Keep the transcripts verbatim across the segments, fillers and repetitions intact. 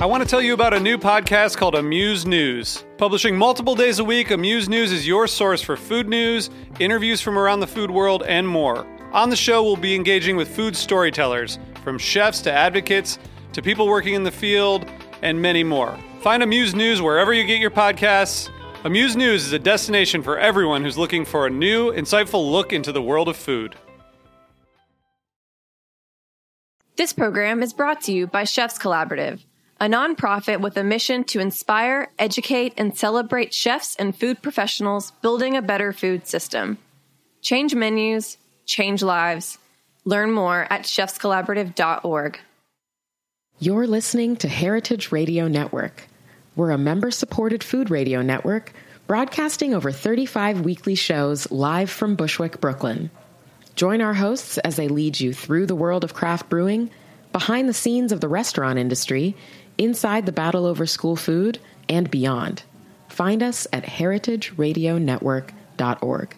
I want to tell you about a new podcast called Amuse News. Publishing multiple days a week, Amuse News is your source for food news, interviews from around the food world, and more. On the show, we'll be engaging with food storytellers, from chefs to advocates to people working in the field, and many more. Find Amuse News wherever you get your podcasts. Amuse News is a destination for everyone who's looking for a new, insightful look into the world of food. This program is brought to you by Chefs Collaborative, a nonprofit with a mission to inspire, educate, and celebrate chefs and food professionals building a better food system. Change menus, change lives. Learn more at chefs collaborative dot org. You're listening to Heritage Radio Network. We're a member-supported food radio network broadcasting over thirty-five weekly shows live from Bushwick, Brooklyn. Join our hosts as they lead you through the world of craft brewing, behind the scenes of the restaurant industry, inside the battle over school food, and beyond. Find us at heritage radio network dot org.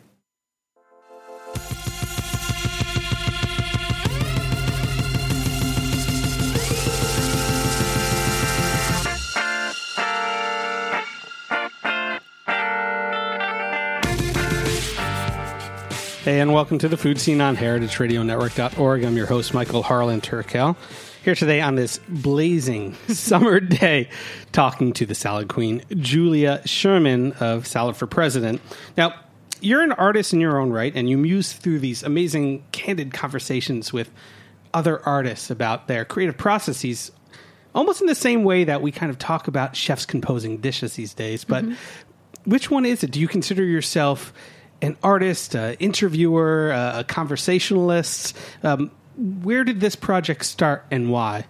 Hey, and welcome to the Food Scene on heritage radio network dot org. I'm your host, Michael Harlan Turkel, here today on this blazing summer day, talking to the salad queen, Julia Sherman of Salad for President. Now, you're an artist in your own right, and you muse through these amazing, candid conversations with other artists about their creative processes, almost in the same way that we kind of talk about chefs composing dishes these days. But mm-hmm. which one is it? Do you consider yourself an artist, an interviewer, a conversationalist? Um, where did this project start and why?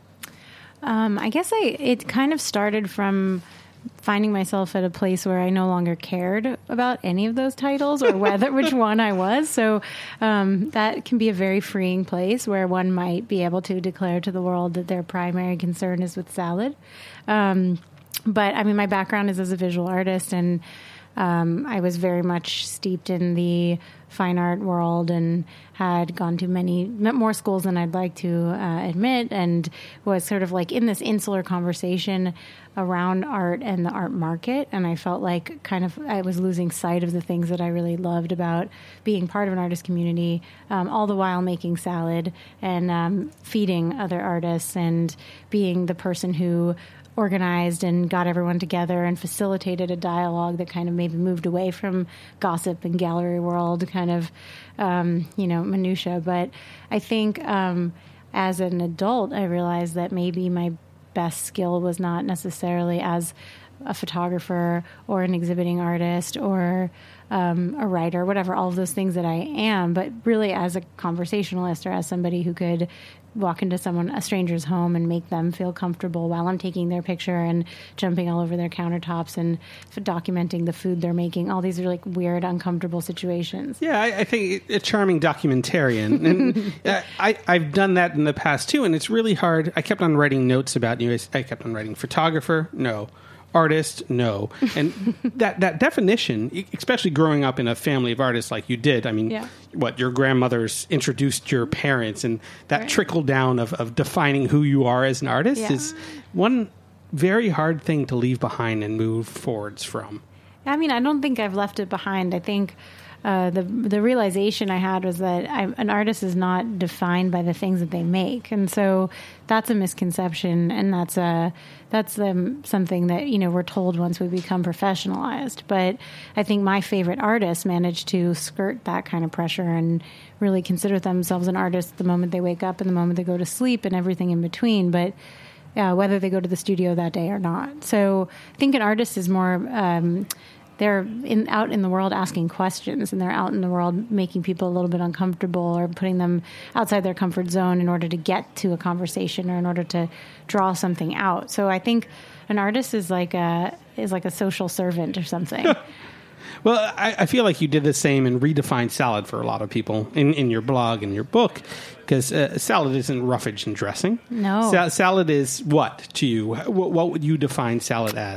Um, I guess I it kind of started from finding myself at a place where I no longer cared about any of those titles or whether which one I was. So um, that can be a very freeing place where one might be able to declare to the world that their primary concern is with salad. Um, but I mean, my background is as a visual artist, and Um, I was very much steeped in the fine art world and had gone to many more schools than I'd like to uh, admit, and was sort of like in this insular conversation around art and the art market. And I felt like kind of I was losing sight of the things that I really loved about being part of an artist community, um, all the while making salad and um, feeding other artists and being the person who organized and got everyone together and facilitated a dialogue that kind of maybe moved away from gossip and gallery world kind of, um, you know, minutia. But I think um, as an adult, I realized that maybe my best skill was not necessarily as a photographer or an exhibiting artist or um, a writer, whatever, all of those things that I am, but really as a conversationalist or as somebody who could walk into someone, a stranger's home, and make them feel comfortable while I'm taking their picture and jumping all over their countertops and f- documenting the food they're making. All these are like weird, uncomfortable situations. Yeah, I, I think a charming documentarian. And uh, I, I've done that in the past too, and it's really hard. I kept on writing notes about you. I kept on writing photographer, no. Artist, no. And that, that definition, especially growing up in a family of artists like you did, I mean, yeah. what, your grandmothers introduced your parents, and that right. trickle down of, of defining who you are as an artist yeah. is one very hard thing to leave behind and move forwards from. I mean, I don't think I've left it behind. I think uh, the the realization I had was that I, an artist is not defined by the things that they make, and so that's a misconception, and that's a that's um, something that you know we're told once we become professionalized. But I think my favorite artists manage to skirt that kind of pressure and really consider themselves an artist the moment they wake up and the moment they go to sleep and everything in between. But uh, whether they go to the studio that day or not, so I think an artist is more. Um, They're in, out in the world asking questions, and they're out in the world making people a little bit uncomfortable or putting them outside their comfort zone in order to get to a conversation or in order to draw something out. So I think an artist is like a is like a social servant or something. Well, I, I feel like you did the same and redefined salad for a lot of people in, in your blog and your book, because uh, salad isn't roughage and dressing. No. Sa- salad is what to you? What, what would you define salad as?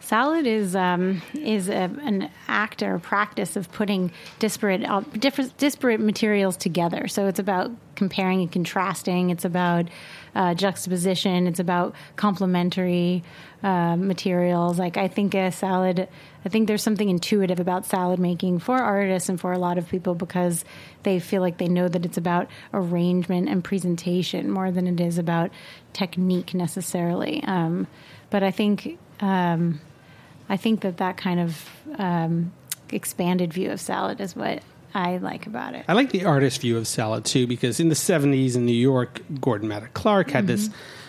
Salad is um, is a, an act or practice of putting disparate uh, different disparate materials together. So it's about comparing and contrasting. It's about uh, juxtaposition. It's about complementary uh, materials. Like I think a salad, I think there's something intuitive about salad making for artists and for a lot of people because they feel like they know that it's about arrangement and presentation more than it is about technique necessarily. Um, but I think. Um, I think that that kind of um, expanded view of salad is what I like about it. I like the artist view of salad, too, because in the seventies in New York, Gordon Maddock Clark had mm-hmm. this,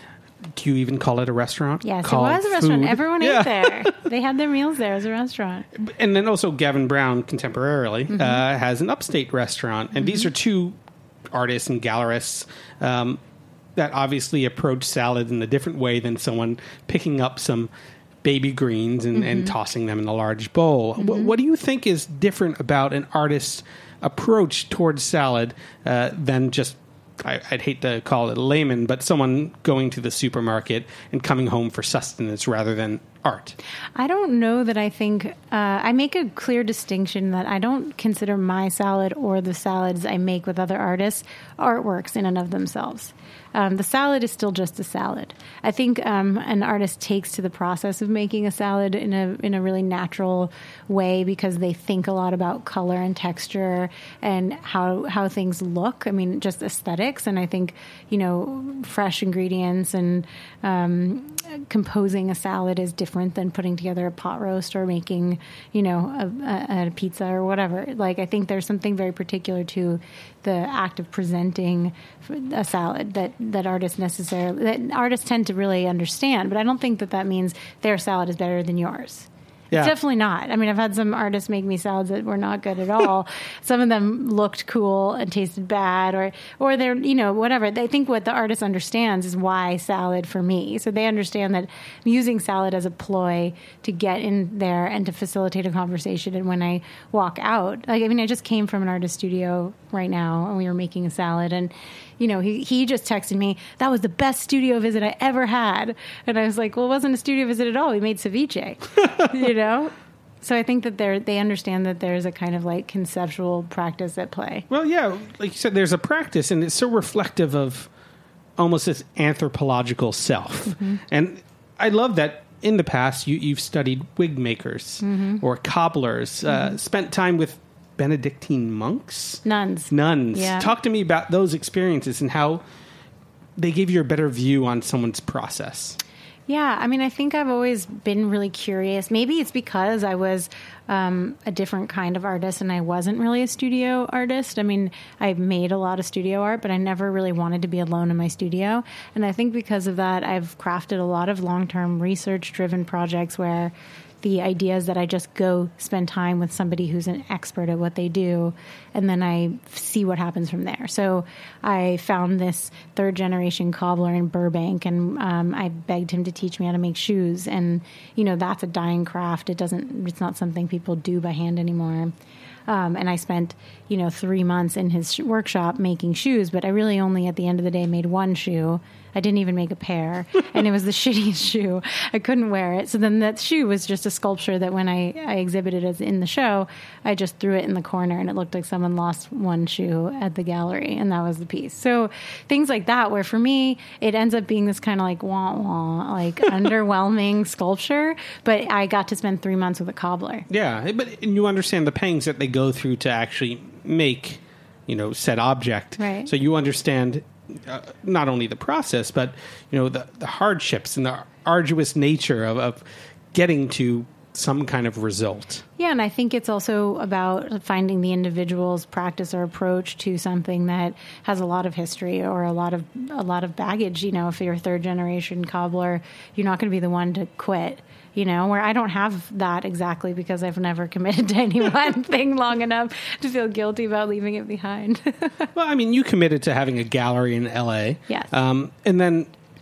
do you even call it a restaurant? Yes, it was a restaurant. Food. Everyone yeah. ate there. They had their meals there as a restaurant. And then also Gavin Brown, contemporarily, mm-hmm. uh, has an upstate restaurant. And mm-hmm. these are two artists and gallerists um, that obviously approach salad in a different way than someone picking up some baby greens and, mm-hmm. and tossing them in a large bowl. Mm-hmm. What, what do you think is different about an artist's approach towards salad uh, than just, I, I'd hate to call it a layman, but someone going to the supermarket and coming home for sustenance rather than art? I don't know that I think, uh, I make a clear distinction that I don't consider my salad or the salads I make with other artists artworks in and of themselves. Um, the salad is still just a salad. I think um, an artist takes to the process of making a salad in a in a really natural way because they think a lot about color and texture and how how things look. I mean, just aesthetics. And I think, you know, fresh ingredients and um, composing a salad is different than putting together a pot roast or making, you know, a, a, a pizza or whatever. Like, I think there's something very particular to the act of presenting a salad that, that artists necessarily, that artists tend to really understand. But I don't think that that means their salad is better than yours. Yeah. It's definitely not. I mean, I've had some artists make me salads that were not good at all. Some of them looked cool and tasted bad, or or they're, you know, whatever. They think what the artist understands is why salad for me. So they understand that I'm using salad as a ploy to get in there and to facilitate a conversation. And when I walk out, like, I mean, I just came from an artist studio right now, and we were making a salad, and you know, he, he just texted me, that was the best studio visit I ever had. And I was like, well, it wasn't a studio visit at all. We made ceviche, you know? So I think that they're, they understand that there's a kind of like conceptual practice at play. Well, yeah, like you said, there's a practice, and it's so reflective of almost this anthropological self. Mm-hmm. And I love that in the past you, you've studied wig makers mm-hmm. or cobblers, mm-hmm. uh, spent time with Benedictine monks? Nuns. Nuns. Yeah. Talk to me about those experiences and how they gave you a better view on someone's process. Yeah, I mean, I think I've always been really curious. Maybe it's because I was um, a different kind of artist and I wasn't really a studio artist. I mean, I made a lot of studio art, but I never really wanted to be alone in my studio. And I think because of that, I've crafted a lot of long-term research-driven projects where the idea is that I just go spend time with somebody who's an expert at what they do, and then I see what happens from there. So I found this third generation cobbler in Burbank, and um, I begged him to teach me how to make shoes. And, you know, that's a dying craft. It doesn't, it's not something people do by hand anymore. Um, and I spent, you know, three months in his sh- workshop making shoes, but I really only at the end of the day made one shoe. I didn't even make a pair, and it was the shittiest shoe. I couldn't wear it. So then that shoe was just a sculpture that when I, I exhibited it in the show, I just threw it in the corner, and it looked like someone lost one shoe at the gallery, and that was the piece. So things like that, where for me, it ends up being this kind of like wah wah, like underwhelming sculpture, but I got to spend three months with a cobbler. Yeah, but and you understand the pangs that they go through to actually make, you know, said object. Right. So you understand Uh, not only the process, but you know the, the hardships and the arduous nature of, of getting to some kind of result. Yeah, and I think it's also about finding the individual's practice or approach to something that has a lot of history or a lot of a lot of baggage. You know, if you're a third generation cobbler, you're not going to be the one to quit. You know, where I don't have that exactly because I've never committed to any one thing long enough to feel guilty about leaving it behind. Well, I mean, you committed to having a gallery in L A. Yes. Um, and then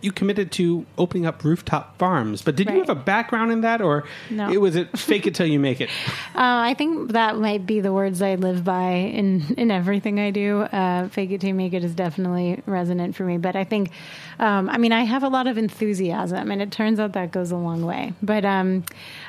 you committed to opening up rooftop farms. But did Right. you have a background in that, or No. it was it fake it till you make it? Uh, I think that might be the words I live by in, in everything I do. Uh, fake it till you make it is definitely resonant for me. But I think, um, I mean, I have a lot of enthusiasm, and it turns out that goes a long way. But um,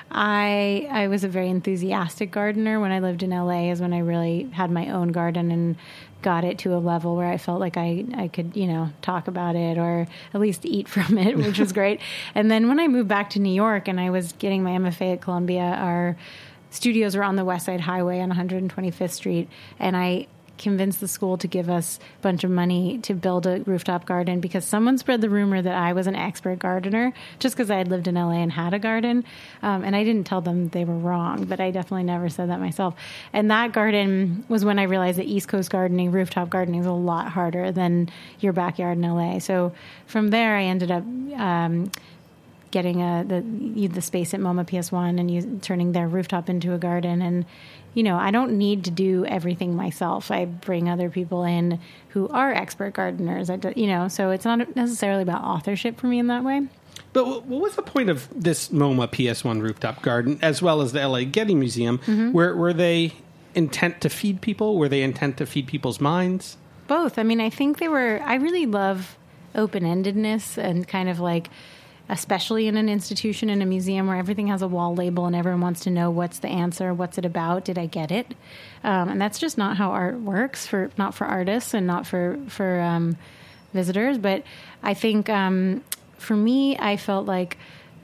I I was a very enthusiastic gardener when I lived in L A. Is when I really had my own garden and got it to a level where I felt like I, I could, you know, talk about it or at least eat from it, which was great. And then when I moved back to New York and I was getting my M F A at Columbia, our studios were on the West Side Highway on one hundred twenty-fifth Street. And I convinced the school to give us a bunch of money to build a rooftop garden because someone spread the rumor that I was an expert gardener just because I had lived in L A and had a garden. Um, and I didn't tell them they were wrong, but I definitely never said that myself. And that garden was when I realized that East Coast gardening, rooftop gardening is a lot harder than your backyard in L A. So from there, I ended up um, getting a, the the space at MoMA P S one and use, turning their rooftop into a garden. And you know, I don't need to do everything myself. I bring other people in who are expert gardeners. I do, you know, so it's not necessarily about authorship for me in that way. But what was the point of this MoMA P S one rooftop garden, as well as the L A Getty Museum? Mm-hmm. Were, were they intent to feed people? Were they intent to feed people's minds? Both. I mean, I think they were, I really love open-endedness and kind of like, especially in an institution, in a museum where everything has a wall label and everyone wants to know what's the answer, what's it about, did I get it? Um, and that's just not how art works, for not for artists and not for, for um, visitors. But I think um, for me, I felt like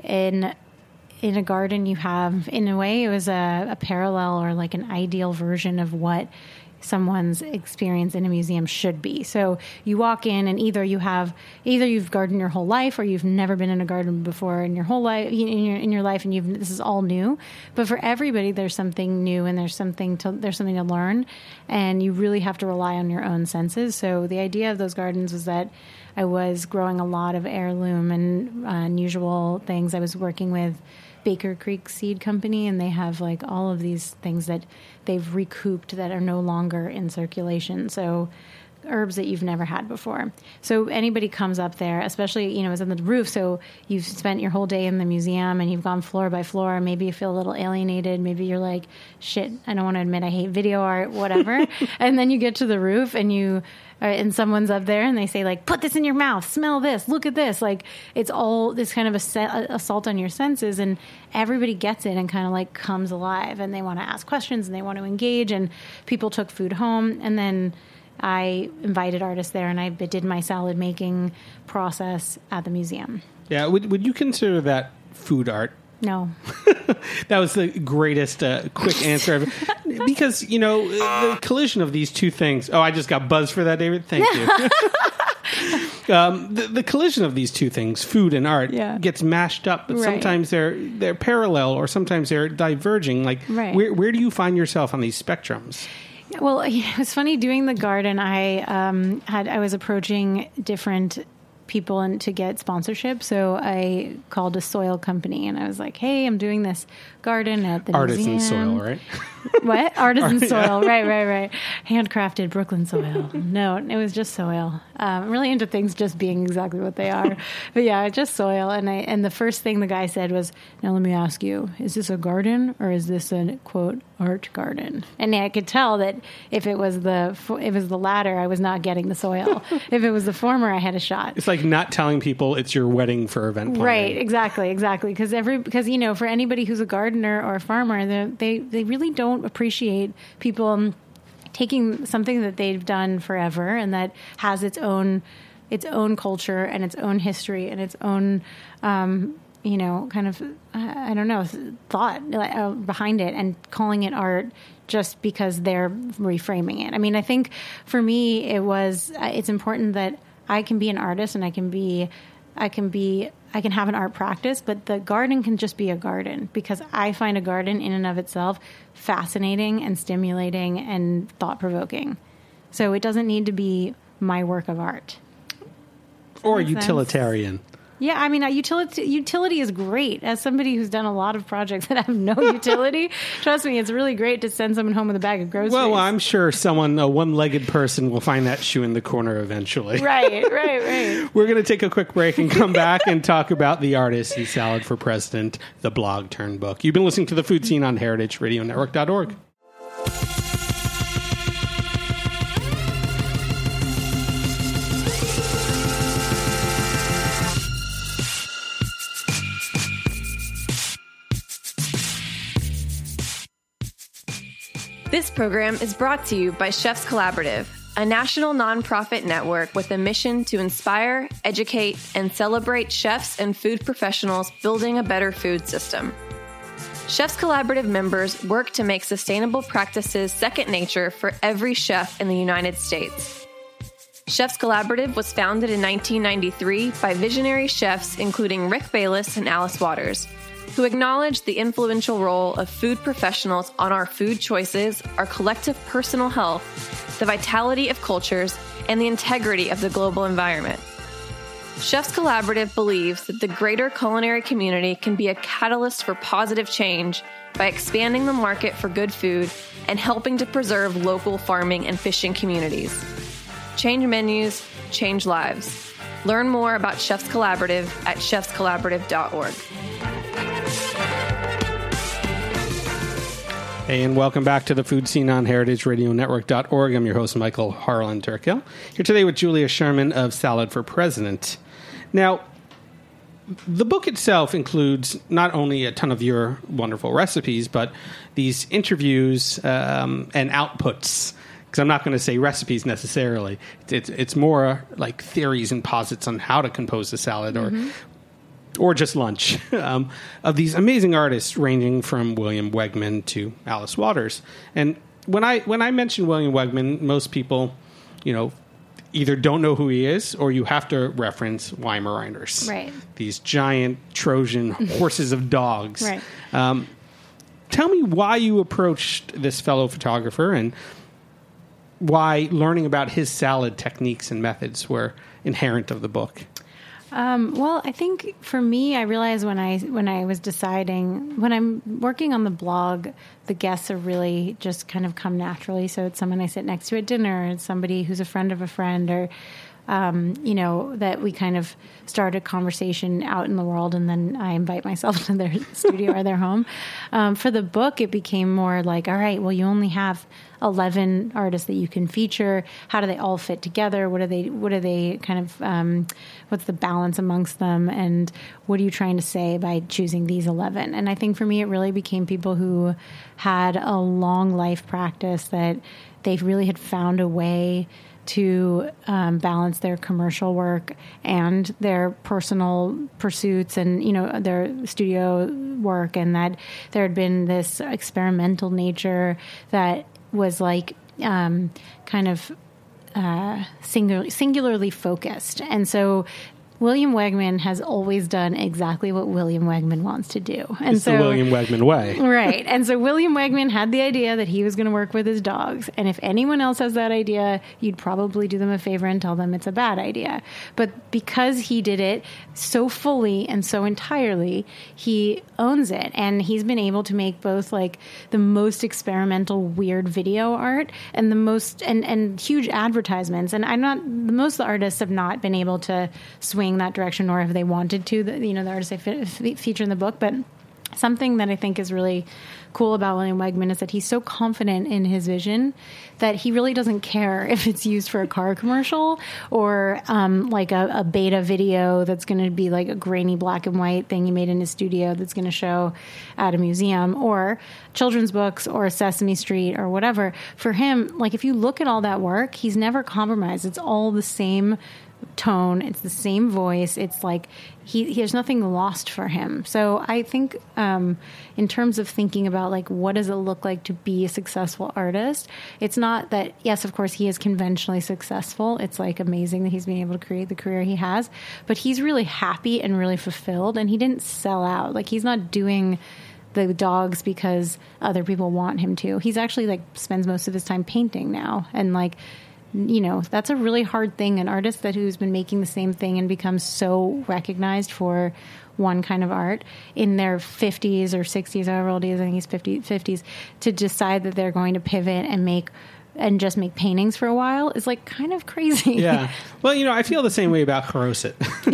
in in a garden you have, in a way, it was a, a parallel or like an ideal version of what someone's experience in a museum should be. So you walk in and either you have, either you've gardened your whole life or you've never been in a garden before in your whole life, in your, in your life, and you've, this is all new. But for everybody, there's something new and there's something to, there's something to learn, and you really have to rely on your own senses. So the idea of those gardens was that I was growing a lot of heirloom and uh, unusual things. I was working with Baker Creek Seed Company, and they have like all of these things that they've recouped that are no longer in circulation. So herbs that you've never had before. So anybody comes up there, especially, you know, it's on the roof. So you've spent your whole day in the museum and you've gone floor by floor. Maybe you feel a little alienated. Maybe you're like, shit, I don't want to admit I hate video art, whatever. And then you get to the roof and you, and someone's up there and they say like, put this in your mouth, smell this, look at this. Like it's all this kind of a assault on your senses, and everybody gets it and kind of like comes alive, and they want to ask questions and they want to engage, and people took food home. And then I invited artists there and I did my salad making process at the museum. Yeah. Would, would you consider that food art? No. That was the greatest uh, quick answer ever. Because, you know, the collision of these two things. Oh, I just got buzzed for that, David. Thank you. um, the, the collision of these two things, food and art, yeah. gets mashed up. But right. sometimes they're they're parallel, or sometimes they're diverging. Like, right. where where do you find yourself on these spectrums? Well, it was funny doing the garden. I um, had I was approaching different people and to get sponsorship. So I called a soil company and I was like, hey, I'm doing this garden at the Artisan museum. soil, right? What? Artisan Art, soil. Yeah. Right, right, right. Handcrafted Brooklyn soil. No, it was just soil. Um, I'm really into things just being exactly what they are. But yeah, just soil. And I and the first thing the guy said was, now let me ask you, is this a garden or is this a, quote, art garden? And I could tell that if it was the if it was the latter, I was not getting the soil. If it was the former, I had a shot. It's like not telling people it's your wedding for event planning. Right, exactly, exactly. Because every because you know, for anybody who's a gardener or a farmer, they they really don't appreciate people taking something that they've done forever and that has its own its own culture and its own history and its own um, you know kind of I don't know thought uh, behind it, and calling it art just because they're reframing it. I mean, I think for me it was uh, it's important that I can be an artist and I can be I can be I can have an art practice, but the garden can just be a garden, because I find a garden in and of itself fascinating and stimulating and thought-provoking. So it doesn't need to be my work of art. Or Makes utilitarian. sense. Yeah, I mean, uh, utility utility is great. As somebody who's done a lot of projects that have no utility, trust me, it's really great to send someone home with a bag of groceries. Well, I'm sure someone, a one-legged person, will find that shoe in the corner eventually. Right, right, right. We're going to take a quick break and come back and talk about The Artist and Salad for President, the blog turned book. You've been listening to The Food Scene on heritage radio network dot org. This program is brought to you by Chefs Collaborative, a national nonprofit network with a mission to inspire, educate, and celebrate chefs and food professionals building a better food system. Chefs Collaborative members work to make sustainable practices second nature for every chef in the United States. Chefs Collaborative was founded in nineteen ninety-three by visionary chefs including Rick Bayless and Alice Waters, who acknowledge the influential role of food professionals on our food choices, our collective personal health, the vitality of cultures, and the integrity of the global environment. Chefs Collaborative believes that the greater culinary community can be a catalyst for positive change by expanding the market for good food and helping to preserve local farming and fishing communities. Change menus, change lives. Learn more about Chefs Collaborative at chefs collaborative dot org. Hey, and welcome back to The Food Scene on heritage radio network dot org. I'm your host, Michael Harlan Turkel, here today with Julia Sherman of Salad for President. Now, the book itself includes not only a ton of your wonderful recipes, but these interviews um, and outputs. Because I'm not going to say recipes necessarily. It's, it's more like theories and posits on how to compose a salad or mm-hmm. or just lunch, um, of these amazing artists ranging from William Wegman to Alice Waters. And when I when I mention William Wegman, most people, you know, either don't know who he is or you have to reference Weimaraners. Right. These giant Trojan horses of dogs. Right. Um, tell me why you approached this fellow photographer and why learning about his salad techniques and methods were inherent of the book. Um, well, I think for me, I realized when I when I was deciding, when I'm working on the blog, the guests are really just kind of come naturally. So it's someone I sit next to at dinner, it's somebody who's a friend of a friend, or um, you know, that we kind of start a conversation out in the world, and then I invite myself to their studio or their home. Um, for the book, it became more like, all right, well, you only have eleven artists that you can feature. How do they all fit together? What are they, what are they kind of, um, what's the balance amongst them? And what are you trying to say by choosing these eleven? And I think for me, it really became people who had a long life practice, that they really had found a way to um, balance their commercial work and their personal pursuits and, you know, their studio work, and that there had been this experimental nature that was like um, kind of uh, singular, singularly focused. And so William Wegman has always done exactly what William Wegman wants to do. And it's so, the William Wegman way. Right. And so William Wegman had the idea that he was going to work with his dogs. And if anyone else has that idea, you'd probably do them a favor and tell them it's a bad idea. But because he did it so fully and so entirely, he owns it. And he's been able to make both like the most experimental, weird video art and the most, and, and huge advertisements. And I'm not, most of the artists have not been able to swing that direction, or if they wanted to, the, you know, the artists they f- feature in the book. But something that I think is really cool about William Wegman is that he's so confident in his vision that he really doesn't care if it's used for a car commercial or um, like a, a beta video that's going to be like a grainy black and white thing he made in his studio that's going to show at a museum, or children's books or Sesame Street or whatever. For him, like if you look at all that work, he's never compromised. It's all the same tone, it's the same voice. It's like he, he there's nothing lost for him. So I think um, in terms of thinking about like what does it look like to be a successful artist, it's not that, yes, of course he is conventionally successful. It's like amazing that he's been able to create the career he has, but he's really happy and really fulfilled, and he didn't sell out. Like he's not doing the dogs because other people want him to. He's actually like spends most of his time painting now, and like you know, that's a really hard thing. An artist that who's been making the same thing and becomes so recognized for one kind of art in their fifties or sixties, however old he is, I think he's fifty, fifties, to decide that they're going to pivot and make and just make paintings for a while is like kind of crazy. Yeah. Well, you know, I feel the same way about Haroset.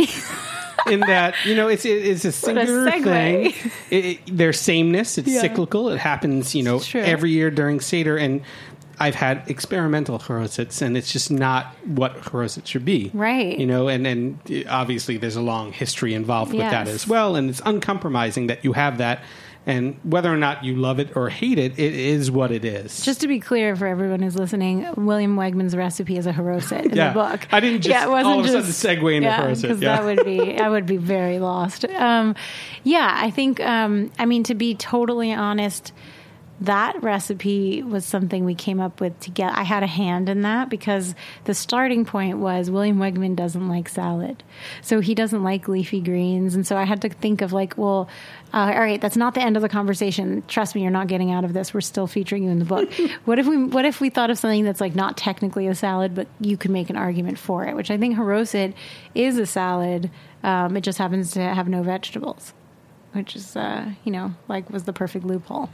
In that, you know, it's it's a singular a thing. It, it, there's sameness. It's yeah. cyclical. It happens, you know, every year during Seder. And I've had experimental Harosets, and it's just not what Haroset should be. Right. You know, and, and obviously there's a long history involved with yes. that as well. And it's uncompromising that you have that. And whether or not you love it or hate it, it is what it is. Just to be clear for everyone who's listening, William Wegman's recipe is a Haroset in yeah. the book. I didn't just yeah, it wasn't all of just, a sudden segue into yeah, Haroset. Because yeah. that would be, I would be very lost. Um, yeah, I think, um, I mean, to be totally honest, that recipe was something we came up with together. I had a hand in that because the starting point was William Wegman doesn't like salad. So he doesn't like leafy greens. And so I had to think of like, well, uh, all right, that's not the end of the conversation. Trust me, you're not getting out of this. We're still featuring you in the book. What if we what if we thought of something that's like not technically a salad, but you could make an argument for it, which I think Haroset is a salad. Um, it just happens to have no vegetables. Which is, uh, you know, like was the perfect loophole.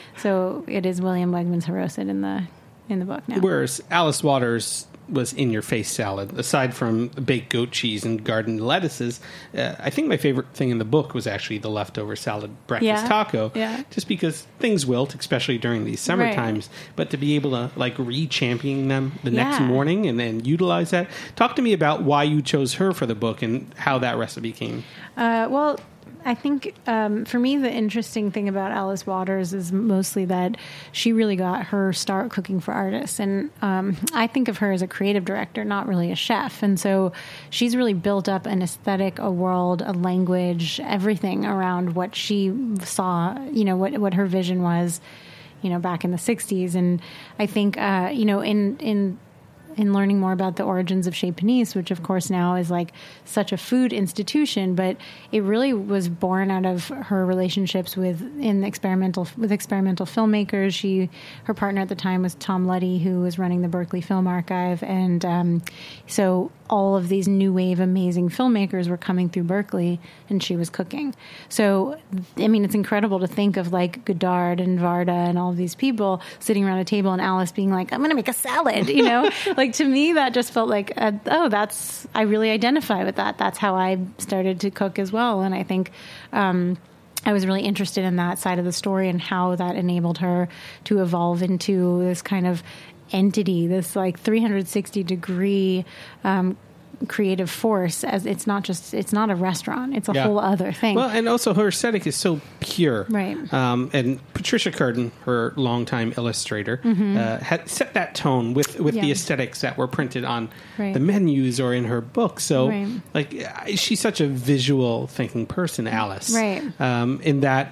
So it is William Wegman's Haroset in the in the book now. Whereas Alice Waters was in-your-face salad. Aside from baked goat cheese and garden lettuces, uh, I think my favorite thing in the book was actually the leftover salad breakfast yeah. taco. Yeah. Just because things wilt, especially during these summer right. times. But to be able to like re-champion them the yeah. next morning and then utilize that. Talk to me about why you chose her for the book and how that recipe came. Uh, well... I think um, for me, the interesting thing about Alice Waters is mostly that she really got her start cooking for artists. And um, I think of her as a creative director, not really a chef. And so she's really built up an aesthetic, a world, a language, everything around what she saw, you know, what, what her vision was, you know, back in the sixties. And I think, uh, you know, in, in, in learning more about the origins of Chez Panisse, which of course now is like such a food institution, but it really was born out of her relationships with in experimental with experimental filmmakers. She, her partner at the time was Tom Luddy, who was running the Berkeley Film Archive, and um, so all of these new wave amazing filmmakers were coming through Berkeley, and she was cooking. So, I mean, it's incredible to think of like Godard and Varda and all of these people sitting around a table, and Alice being like, "I'm going to make a salad," you know. Like, to me, that just felt like, a, oh, that's, I really identify with that. That's how I started to cook as well. And I think um, I was really interested in that side of the story and how that enabled her to evolve into this kind of entity, this like three hundred sixty degree um, creative force. As it's not just, it's not a restaurant, it's a yeah. whole other thing. Well, and also her aesthetic is so pure. Right. Um, and Patricia Curtin, her longtime illustrator, mm-hmm. uh, had set that tone with, with yeah. the aesthetics that were printed on right. the menus or in her book. So, right. like, she's such a visual thinking person, Alice. Right. Um, in that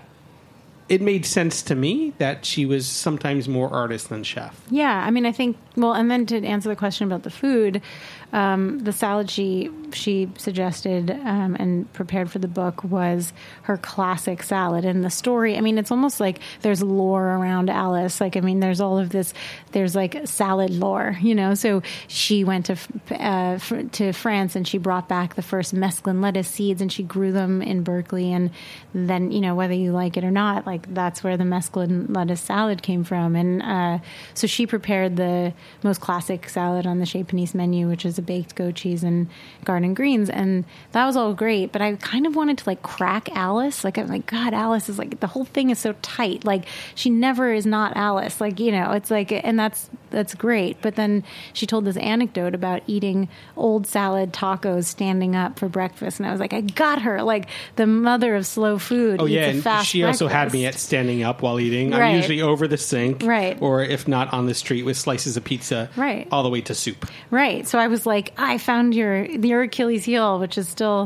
it made sense to me that she was sometimes more artist than chef. Yeah, I mean, I think, well, and then to answer the question about the food, um, the salad she she suggested um, and prepared for the book was her classic salad. And the story, I mean, it's almost like there's lore around Alice. Like, I mean, there's all of this, there's like salad lore, you know? So she went to uh, to France and she brought back the first mesclun lettuce seeds and she grew them in Berkeley. And then, you know, whether you like it or not, like that's where the mesclun lettuce salad came from. And uh, so she prepared the most classic salad on the Chez Panisse menu, which is a baked goat cheese and garden greens. And that was all great. But I kind of wanted to like crack Alice. Like, I'm like, God, Alice is like, the whole thing is so tight. Like, she never is not Alice. Like, you know, it's like, and that's, that's great. But then she told this anecdote about eating old salad tacos standing up for breakfast. And I was like, I got her. Like, the mother of slow food. Oh, yeah. A And fast she also breakfast. had me at standing up while eating. Right. I'm usually over the sink. Right. Or if not, on the street with slices of pizza. Right. All the way to soup. Right. So I was like, I found your your Achilles heel, which is still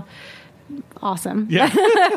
awesome. Yeah.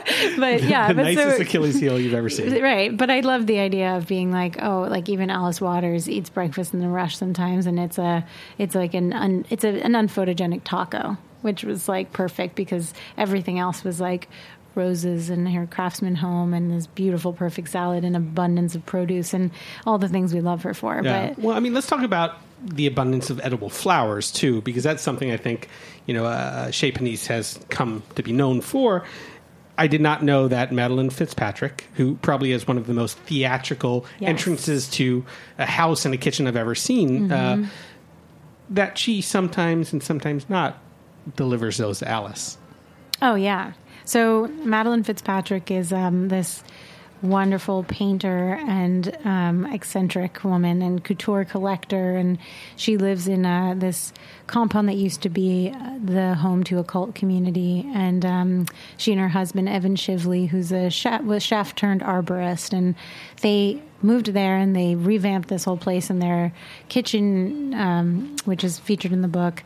But yeah. the but nicest so, Achilles heel you've ever seen. Right. But I love the idea of being like, oh, like even Alice Waters eats breakfast in a rush sometimes, and it's a it's like an un, it's a, an unphotogenic taco, which was like perfect because everything else was like roses and her craftsman home and this beautiful perfect salad and abundance of produce and all the things we love her for. Yeah. But well, I mean, let's talk about the abundance of edible flowers too, because that's something I think, you know, uh, Chez Panisse has come to be known for. I did not know that Madeline Fitzpatrick, who probably has one of the most theatrical Yes. entrances to a house and a kitchen I've ever seen, Mm-hmm. uh, that she sometimes and sometimes not delivers those to Alice. Oh, yeah. So Madeline Fitzpatrick is um, this wonderful painter and um, eccentric woman and couture collector, and she lives in uh, this compound that used to be the home to a cult community. And um, she and her husband Evan Shively, who's a chef, was chef turned arborist, and they moved there and they revamped this whole place. And their kitchen, um, which is featured in the book,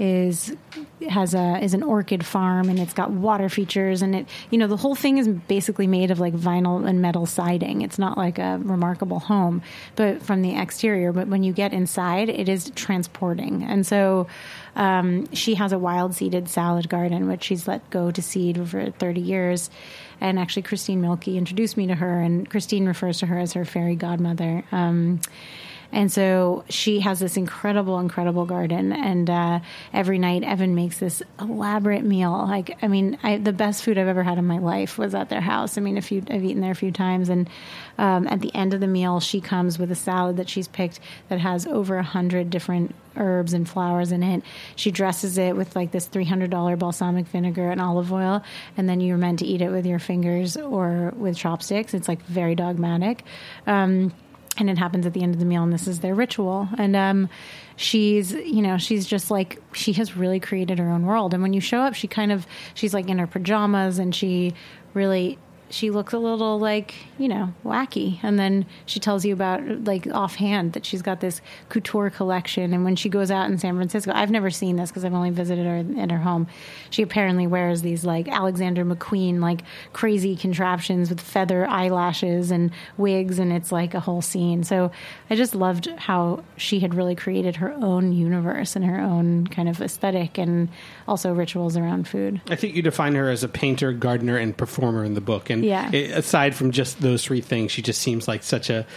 is has a is an orchid farm, and it's got water features, and it you know the whole thing is basically made of like vinyl and metal siding. It's not like a remarkable home, but from the exterior. But when you get inside, it is transporting. And so um, she has a wild seeded salad garden, which she's let go to seed for thirty years. And actually, Christine Mielke introduced me to her, and Christine refers to her as her fairy godmother. Um, And so she has this incredible, incredible garden. And uh, every night, Evan makes this elaborate meal. Like, I mean, I, the best food I've ever had in my life was at their house. I mean, a few, I've eaten there a few times. And um, at the end of the meal, she comes with a salad that she's picked that has over a hundred different herbs and flowers in it. She dresses it with like this three hundred dollars balsamic vinegar and olive oil. And then you're meant to eat it with your fingers or with chopsticks. It's like very dogmatic. Um, And it happens at the end of the meal, and this is their ritual. And um, she's, you know, she's just like, she has really created her own world. And when you show up, she kind of, she's like in her pajamas, and she really, she looks a little like, you know, wacky. And then she tells you about, like, offhand that she's got this couture collection. And when she goes out in San Francisco, I've never seen this because I've only visited her in her home. She apparently wears these, like, Alexander McQueen, like, crazy contraptions with feather eyelashes and wigs. And it's like a whole scene. So I just loved how she had really created her own universe and her own kind of aesthetic and also rituals around food. I think you define her as a painter, gardener, and performer in the book. And Yeah. it, aside from just those three things, she just seems like such a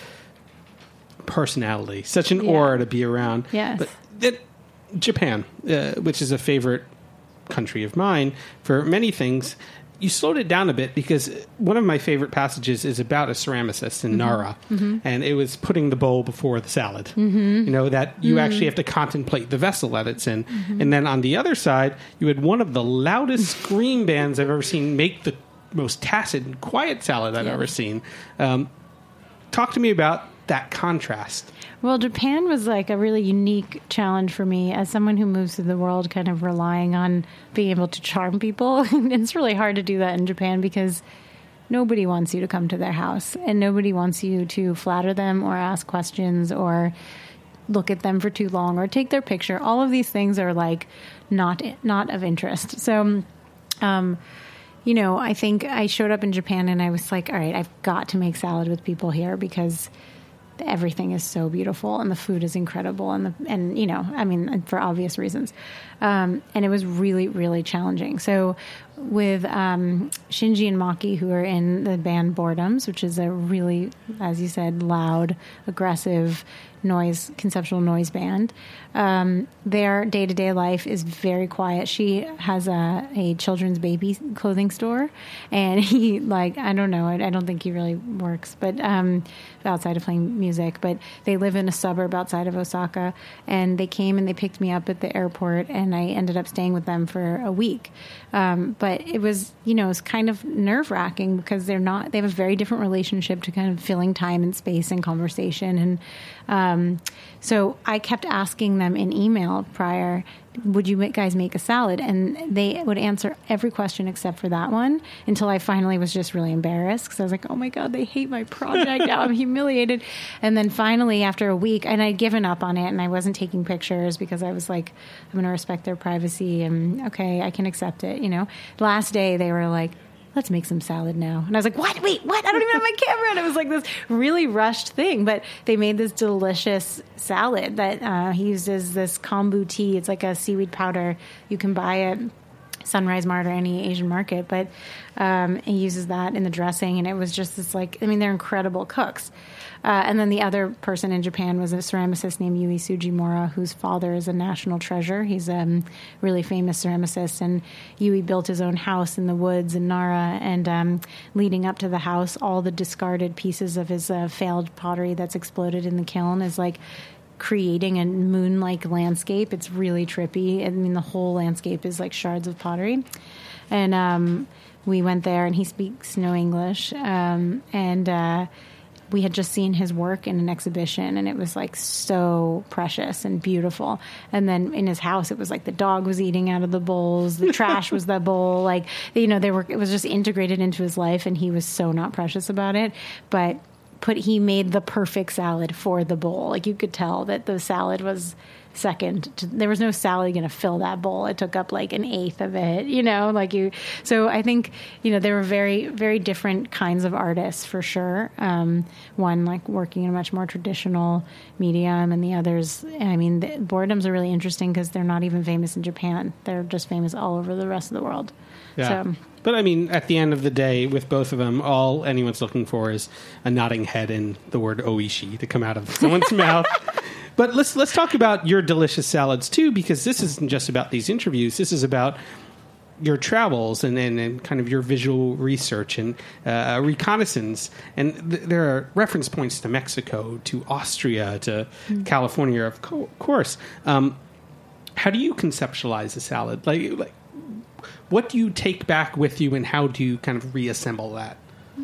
personality, such an Yeah. aura to be around. Yes. But that, Japan, uh, which is a favorite country of mine for many things, you slowed it down a bit because one of my favorite passages is about a ceramicist in Nara, mm-hmm. and it was putting the bowl before the salad. Mm-hmm. You know, that you mm-hmm. actually have to contemplate the vessel that it's in. Mm-hmm. And then on the other side, you had one of the loudest scream bands I've ever seen make the most tacit and quiet salad I've yeah. ever seen. Um, talk to me about that contrast. Well, Japan was like a really unique challenge for me as someone who moves through the world kind of relying on being able to charm people. It's really hard to do that in Japan because nobody wants you to come to their house and nobody wants you to flatter them or ask questions or look at them for too long or take their picture. All of these things are like not not of interest. So, um, you know, I think I showed up in Japan and I was like, all right, I've got to make salad with people here because everything is so beautiful and the food is incredible and the, and you know I mean for obvious reasons, um, and it was really really challenging. So with um, Shinji and Maki, who are in the band Boredoms, which is a really, as you said, loud, aggressive noise, conceptual noise band. Um, their day-to-day life is very quiet. She has a, a children's baby clothing store, and he, like, I don't know, I, I don't think he really works, but um, outside of playing music, but they live in a suburb outside of Osaka, and they came and they picked me up at the airport, and I ended up staying with them for a week. Um, but it was, you know, it's kind of nerve-wracking because they're not, they have a very different relationship to kind of filling time and space and conversation. And um, so I kept asking them in email prior, would you guys make a salad? And they would answer every question except for that one until I finally was just really embarrassed because I was like, oh my God, they hate my project. Now I'm humiliated. And then finally, after a week, and I'd given up on it and I wasn't taking pictures because I was like, I'm going to respect their privacy and okay, I can accept it. You know, last day they were like, let's make some salad now. And I was like, what? Wait, what? I don't even have my camera. And it was like this really rushed thing. But they made this delicious salad that uh, he uses this kombu tea. It's like a seaweed powder. You can buy it. Sunrise Mart or any Asian market, but um, he uses that in the dressing, and it was just this like, I mean, they're incredible cooks. Uh, and then the other person in Japan was a ceramicist named Yui Sujimura, whose father is a national treasure. He's a um, really famous ceramicist, and Yui built his own house in the woods in Nara, and um, leading up to the house, all the discarded pieces of his uh, failed pottery that's exploded in the kiln is like creating a moon-like landscape. It's really trippy. I mean, the whole landscape is like shards of pottery. And um, we went there, and he speaks no English, um, and uh, we had just seen his work in an exhibition, and it was like so precious and beautiful. And then in his house, it was like the dog was eating out of the bowls, the trash was the bowl, like, you know, they were, it was just integrated into his life, and he was so not precious about it. But put, he made the perfect salad for the bowl. Like, you could tell that the salad was second to, there was no salad going to fill that bowl. It took up like an eighth of it, you know, like you, so I think, you know, there were very, very different kinds of artists for sure. Um, one like working in a much more traditional medium, and the others, I mean, the boredoms are really interesting because they're not even famous in Japan. They're just famous all over the rest of the world. Yeah. So, but I mean, at the end of the day, with both of them, all anyone's looking for is a nodding head and the word oishi to come out of someone's mouth. But let's let's talk about your delicious salads too, because this isn't just about these interviews. This is about your travels and, and, and kind of your visual research and uh, reconnaissance. And th- there are reference points to Mexico, to Austria, to mm. California, of co- course. Um, how do you conceptualize a salad? Like, like, what do you take back with you, and how do you kind of reassemble that?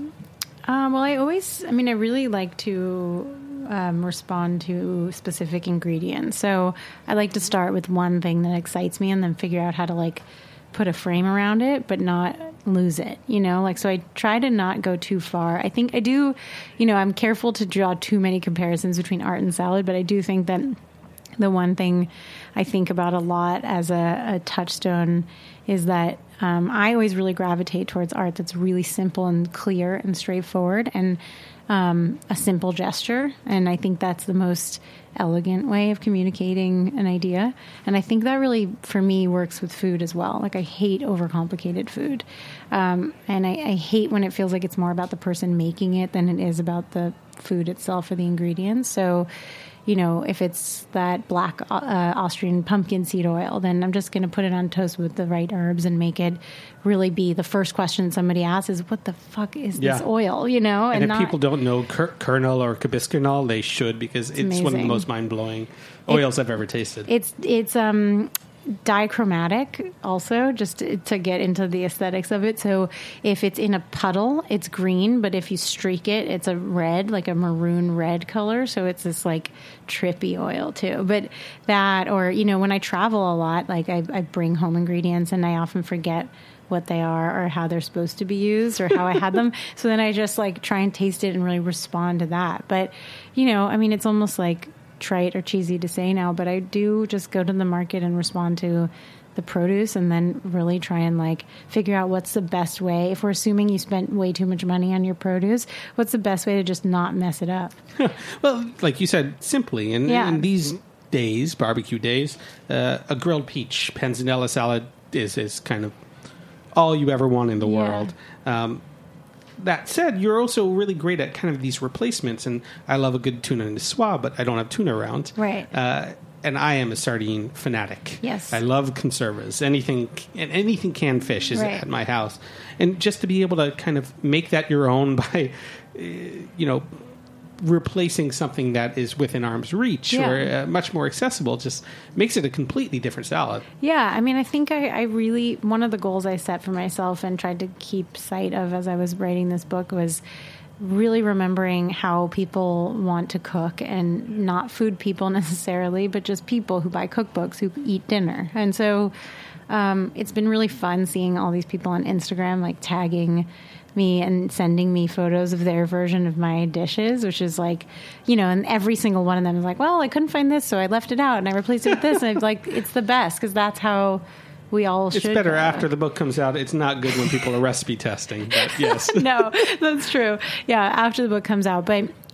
Um, well, I always, I mean, I really like to um, respond to specific ingredients. So I like to start with one thing that excites me and then figure out how to like put a frame around it, but not lose it, you know, like, so I try to not go too far. I think I do, you know, I'm careful to draw too many comparisons between art and salad, but I do think that the one thing I think about a lot as a, a touchstone is that um, I always really gravitate towards art that's really simple and clear and straightforward and um, a simple gesture. And I think that's the most elegant way of communicating an idea. And I think that really, for me, works with food as well. Like, I hate overcomplicated food. Um, and I, I hate when it feels like it's more about the person making it than it is about the food itself or the ingredients. So, you know, if it's that black uh, Austrian pumpkin seed oil, then I'm just going to put it on toast with the right herbs and make it really be the first question somebody asks is, what the fuck is yeah. this oil, you know? And, and if not, people don't know cur- kernel or cabiscanol, they should, because it's, it's one of the most mind-blowing oils it, I've ever tasted. It's, it's, um... dichromatic also, just to, to get into the aesthetics of it. So if it's in a puddle, it's green, but if you streak it, it's a red, like a maroon red color. So it's this like trippy oil too. But that, or, you know, when I travel a lot, like I, I bring home ingredients and I often forget what they are or how they're supposed to be used or how I had them. So then I just like try and taste it and really respond to that. But, you know, I mean, it's almost like trite or cheesy to say now, but I do just go to the market and respond to the produce and then really try and like figure out what's the best way. If we're assuming you spent way too much money on your produce, what's the best way to just not mess it up? Well, like you said, simply, and yeah. in these days, barbecue days, uh, a grilled peach panzanella salad is, is kind of all you ever want in the yeah. world. Um, That said, you're also really great at kind of these replacements, and I love a good tuna niçoise, but I don't have tuna around. Right. Uh, and I am a sardine fanatic. Yes. I love conservas. Anything and anything canned fish is right. at my house. And just to be able to kind of make that your own by, uh, you know, replacing something that is within arm's reach yeah. or uh, much more accessible just makes it a completely different salad. Yeah, I mean, I think I, I really, one of the goals I set for myself and tried to keep sight of as I was writing this book was really remembering how people want to cook, and not food people necessarily, but just people who buy cookbooks, who eat dinner. And so um, it's been really fun seeing all these people on Instagram, like tagging me and sending me photos of their version of my dishes, which is like, you know, and every single one of them is like, well, I couldn't find this, so I left it out and I replaced it with this. And it's like, it's the best, because that's how we all should. It's better go. after the book comes out. It's not good when people are recipe testing, but yes. No, that's true. Yeah, after the book comes out. But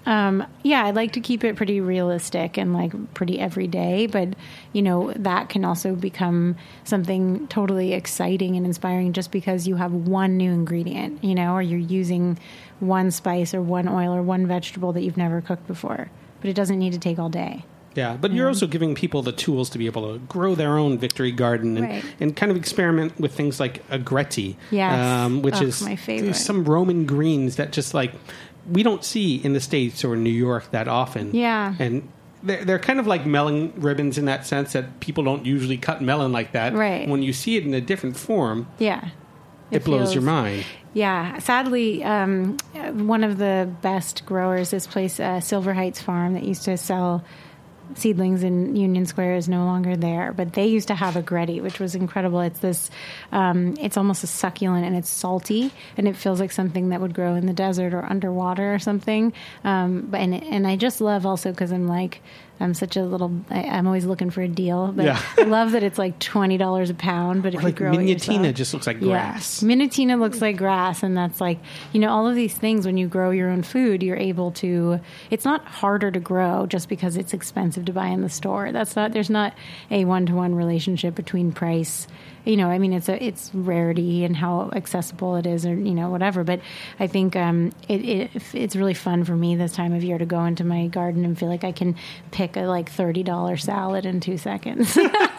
Um, yeah, I like to keep it pretty realistic and like pretty everyday, but you know, that can also become something totally exciting and inspiring just because you have one new ingredient, you know, or you're using one spice or one oil or one vegetable that you've never cooked before, but it doesn't need to take all day. Yeah, but you're also giving people the tools to be able to grow their own victory garden and, Right. and kind of experiment with things like agretti, Yes. um, which Ugh, is my favorite. there's some Roman greens that just like we don't see in the States or New York that often. Yeah. And they're, they're kind of like melon ribbons in that sense that people don't usually cut melon like that. Right. When you see it in a different form, Yeah. it, blows feels- your mind. Yeah, sadly, um, one of the best growers, this place, uh, Silver Heights Farm, that used to sell seedlings in Union Square, is no longer there. But they used to have agretti, which was incredible. It's this, um, it's almost a succulent, and it's salty, and it feels like something that would grow in the desert or underwater or something. Um, but and and I just love also because I'm like. I'm such a little. I, I'm always looking for a deal, but Yeah. I love that it's like twenty dollars a pound. But if Or like you grow it Miniatina yourself, just looks like Yeah. grass. Miniatina looks like grass, and that's like, you know, all of these things, when you grow your own food, you're able to, it's not harder to grow just because it's expensive to buy in the store. That's not, there's not a one-to-one relationship between price. You know, I mean, it's a, it's rarity and how accessible it is, or, you know, whatever. But I think um, it, it it's really fun for me this time of year to go into my garden and feel like I can pick a like thirty dollars salad in two seconds.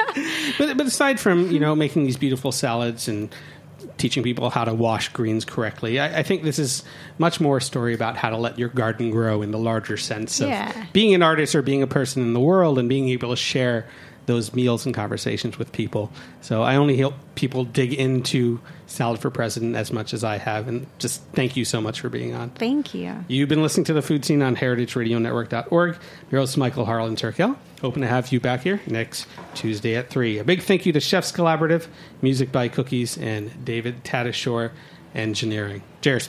But, but aside from, you know, making these beautiful salads and teaching people how to wash greens correctly, I, I think this is much more a story about how to let your garden grow in the larger sense of Yeah. being an artist or being a person in the world and being able to share those meals and conversations with people. So I only help people dig into Salad for President as much as I have, and just thank you so much for being on. Thank you. You've been listening to The Food Scene on heritage radio network dot org. Your host, Michael Harlan Turkel. Hoping to have you back here next Tuesday at three. A big thank you to Chefs Collaborative, Music by Cookies, and David Tatasciore Engineering. Cheers.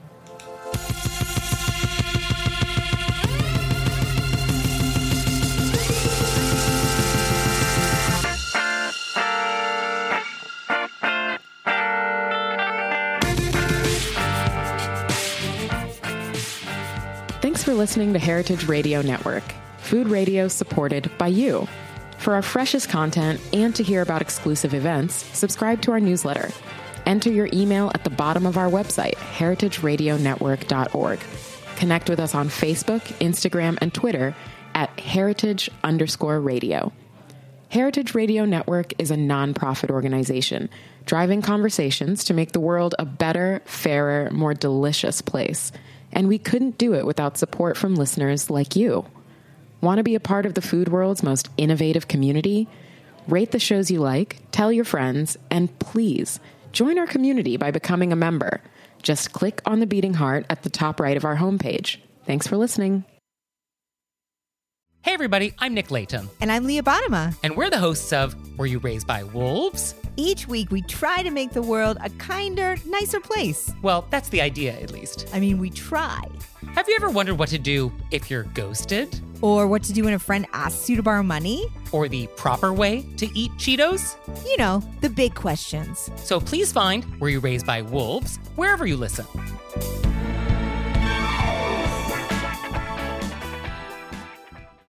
Thanks for listening to Heritage Radio Network, food radio supported by you. For our freshest content and to hear about exclusive events, subscribe to our newsletter. Enter your email at the bottom of our website, heritage radio network dot org. Connect with us on Facebook, Instagram, and Twitter at heritage underscore radio. Heritage Radio Network is a nonprofit organization driving conversations to make the world a better, fairer, more delicious place. And we couldn't do it without support from listeners like you. Want to be a part of the food world's most innovative community? Rate the shows you like, tell your friends, and please join our community by becoming a member. Just click on the beating heart at the top right of our homepage. Thanks for listening. Hey everybody, I'm Nick Latham, And I'm Leah Bottima. and we're the hosts of Were You Raised by Wolves? Each week, we try to make the world a kinder, nicer place. Well, that's the idea, at least. I mean, we try. Have you ever wondered what to do if you're ghosted? Or what to do when a friend asks you to borrow money. Or the proper way to eat Cheetos? You know, the big questions. So please find Were You Raised by Wolves wherever you listen.